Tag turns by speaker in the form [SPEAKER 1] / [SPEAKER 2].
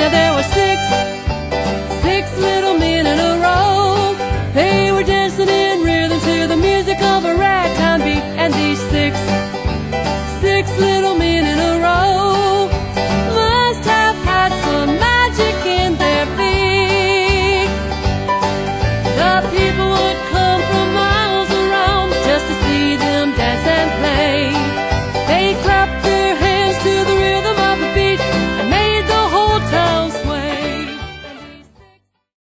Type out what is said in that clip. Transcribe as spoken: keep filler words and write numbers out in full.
[SPEAKER 1] Now there were six, six little men in a row. They were dancing in rhythm to the music of a ragtime beat. And these six, six little